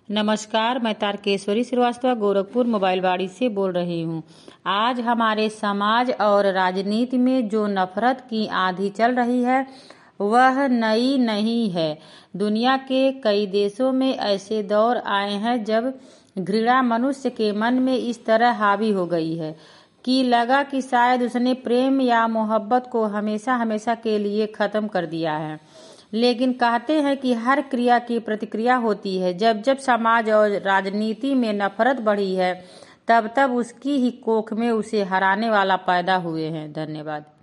नमस्कार, मैं तारकेश्वरी श्रीवास्तव गोरखपुर मोबाइलवाड़ी से बोल रही हूँ। आज हमारे समाज और राजनीति में जो नफरत की आंधी चल रही है वह नई नहीं है। दुनिया के कई देशों में ऐसे दौर आए हैं जब घृणा मनुष्य के मन में इस तरह हावी हो गई है कि लगा कि शायद उसने प्रेम या मोहब्बत को हमेशा हमेशा के लिए खत्म कर दिया है। लेकिन कहते हैं कि हर क्रिया की प्रतिक्रिया होती है। जब जब समाज और राजनीति में नफरत बढ़ी है तब तब उसकी ही कोख में उसे हराने वाला पैदा हुए हैं। धन्यवाद।